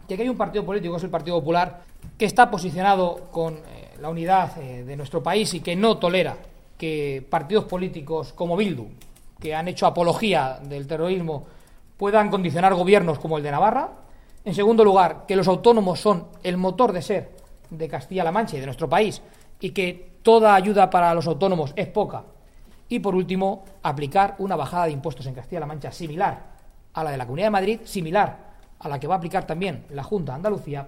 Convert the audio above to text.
que aquí hay un partido político, que es el Partido Popular, que está posicionado con la unidad de nuestro país y que no tolera que partidos políticos como Bildu, que han hecho apología del terrorismo, puedan condicionar gobiernos como el de Navarra. En segundo lugar, que los autónomos son el motor de ser de Castilla-La Mancha y de nuestro país y que toda ayuda para los autónomos es poca. Y por último, aplicar una bajada de impuestos en Castilla-La Mancha similar a la de la Comunidad de Madrid, similar a la que va a aplicar también la Junta de Andalucía,